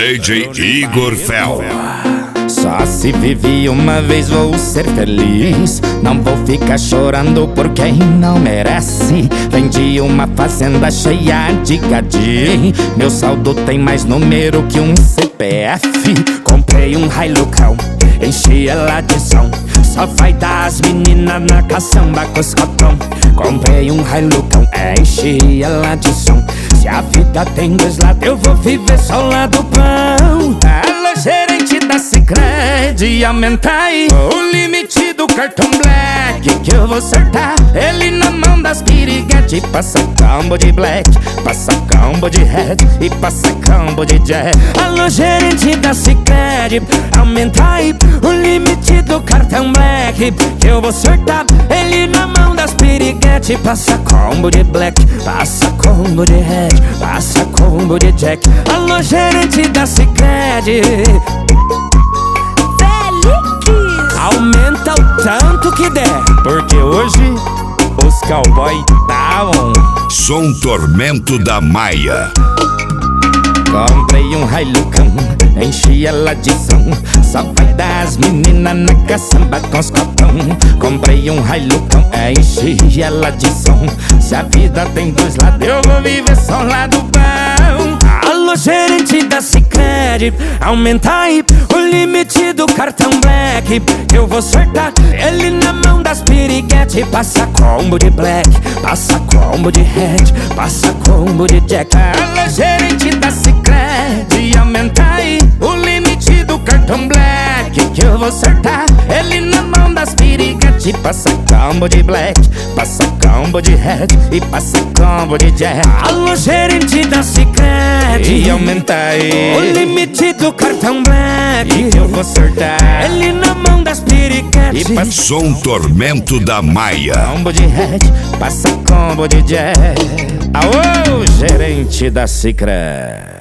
DJ Igor Fel. Só se vive uma vez, vou ser feliz. Não vou ficar chorando por quem não merece. Vendi uma fazenda cheia de gadinho. Meu saldo tem mais número que um CPF. Comprei um Hilucão, enchi ela de som. Só vai dar as meninas na caçamba com os cotão. Comprei um Hilucão, enchi ela de som. Se a vida tem dois lados, eu vou viver só o lado bom. Alô, gerente da Sicredi, aumenta aí o limite do cartão Black, que eu vou acertar ele na mão das piriguete. Passa combo de Black, passa combo de Red e passa combo de Jack. Alô, gerente da Sicredi, aumenta aí o limite do cartão Black, que eu vou acertar ele na mão das piriguete. Passa combo de Black, passa combo de Red, passa combo de Jack. Alô, gerente da Sicredi, aumenta o tanto que der, porque hoje os cowboy tavam. Som Tormento da Maia. Comprei um Hilucão, enchi ela de som. Só vai dar as meninas na caçamba com os copão. Comprei um Hilucão, enchi ela de som. Se a vida tem dois lados, eu vou viver só o lado bom. Alô, gerente da Sicredi, aumenta aí o limite do cartão Black, que eu vou acertar ele na mão das piriguete. Passa combo de Black, passa combo de Red, passa combo de Jack. Alô, gerente da Sicredi, aumenta aí o limite do cartão Black, que eu vou acertar ele na mão das piriguete. Passa combo de Black, passa combo de Red e passa combo de Jack. Alô, gerente da Sicredi, aumenta aí o limite do cartão Black, que eu vou acertar ele na mão das piriguete. Som Tormento da Maia. Combo de Red, passa combo de Jack. Aô, gerente da Sicredi.